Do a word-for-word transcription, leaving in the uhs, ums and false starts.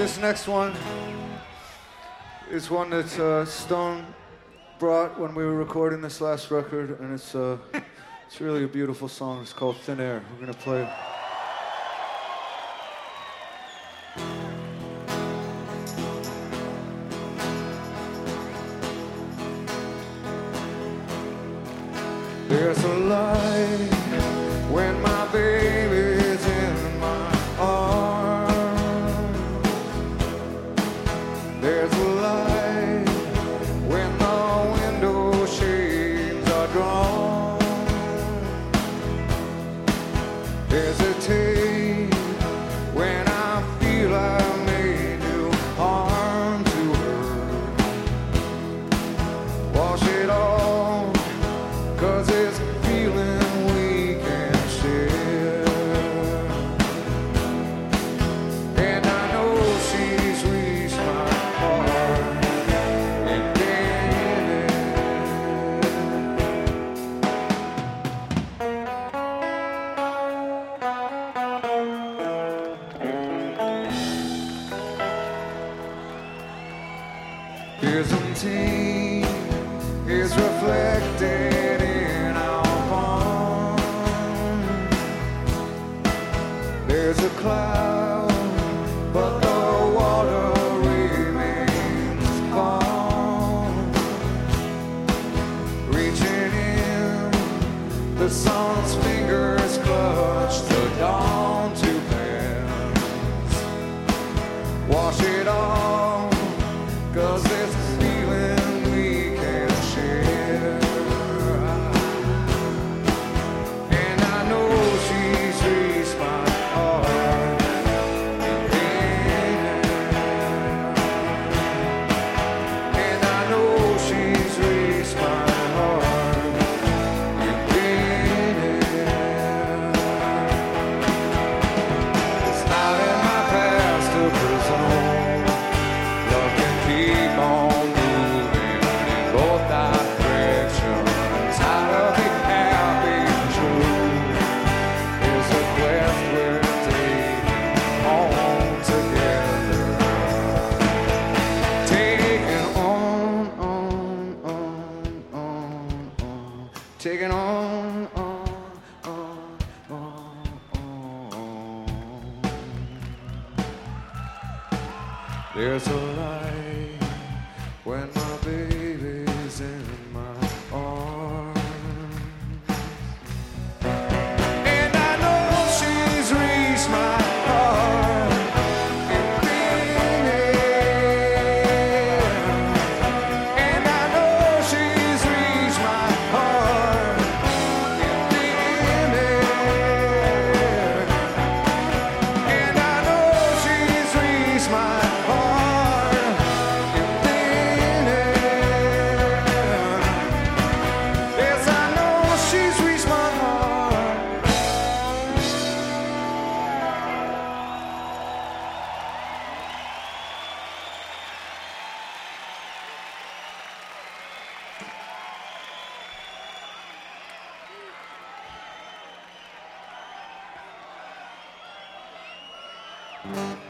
This next one is one that uh, Stone brought when we were recording this last record, and it's uh, it's really a beautiful song. It's called Thin Air. We're gonna play it. There's a light when my baby's in my arms. There's a light when the window shades are drawn. Hesitate when I feel I may do harm to her. Wash it off, 'cause it's a feeling we can share. And I know she's reached my heart and been it. Byzantine is reflected in our pond. There's a cloud, but the water remains calm. Reaching in, the sun's fingers clutch the dawn to pass. Wash it off, 'cause it's a feeling we can share. And I know she's reached my heart and been it. And I know she's reached my heart and been it. It's not in my past to presume. Love can keep on moving in both directions. How to be happy and true is a quest we're taking on together. Taking on, on, on, on, on. Taking on, on, on, on, on. There's a light when my baby's in my arms. And I know she's reached my heart and been it. And I know she's reached my heart and been it. And I know she's reached my heart and been it. Yes, I know she's reached my heart. Thank you.